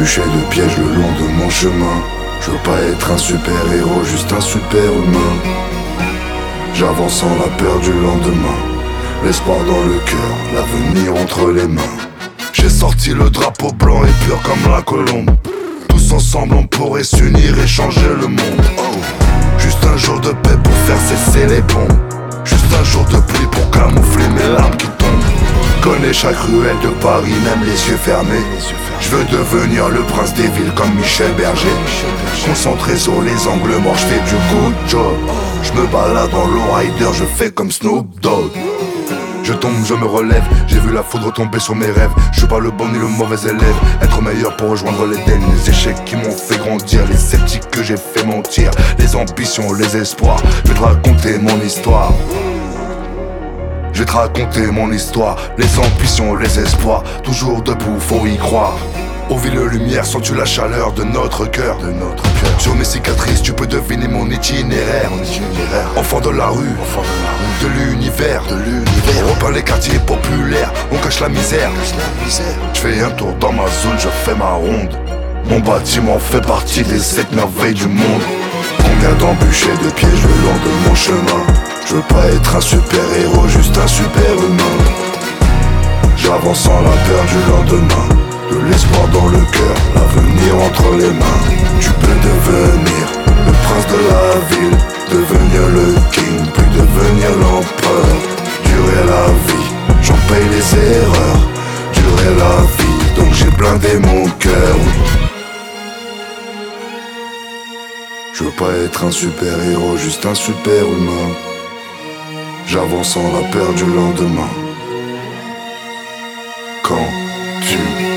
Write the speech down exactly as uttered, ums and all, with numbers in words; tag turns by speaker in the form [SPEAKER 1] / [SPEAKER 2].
[SPEAKER 1] d'embûches et de pièges le long de mon chemin. Je veux pas être un super-héros, juste un super-humain. J'avance sans la peur du lendemain, l'espoir dans le cœur, l'avenir entre les mains. J'ai sorti le drapeau blanc et pur comme la colombe. Tous ensemble on pourrait s'unir et changer le monde. Oh. Juste un jour de paix pour faire cesser les bombes. Juste un jour de pluie pour camoufler mes larmes qui tombent. Connais chaque ruelle de Paris, même les yeux fermés. Je veux devenir le prince des villes comme Michel Berger. Concentré sur les angles morts, je fais du good job. Je me balade dans l'Owrider, je fais comme Snoop Dogg. Je tombe, je me relève, j'ai vu la foudre tomber sur mes rêves. Je suis pas le bon ni le mauvais élève, être meilleur pour rejoindre l'Éden. Les échecs qui m'ont fait grandir, les sceptiques que j'ai fait mentir, les ambitions, les espoirs. Je vais te raconter mon histoire. Je vais te raconter mon histoire, les ambitions, les espoirs. Toujours debout, faut y croire. Aux villes lumière, sens-tu la chaleur de notre cœur, de notre cœur. Sur mes cicatrices, tu peux deviner mon itinéraire. Mon itinéraire. Enfant de la rue, enfant de, la rue. de l'univers, de l'univers. On repeint les quartiers populaires, on cache la misère. Je fais un tour dans ma zone, je fais ma ronde. Mon bâtiment fait partie des sept merveilles du monde. Combien d'embûches et de pièges le long de mon chemin. Je veux pas être un super-héros, juste un super-humain. J'avance sans la peur du lendemain, de l'espoir dans le cœur, l'avenir entre les mains. Tu peux devenir le prince de la ville, devenir le king, puis devenir l'empereur. Durer la vie, j'en paye les erreurs. Durer la vie, donc j'ai blindé mon cœur. Je veux pas être un super-héros, juste un super-humain. J'avance sans la peur du lendemain. Quand tu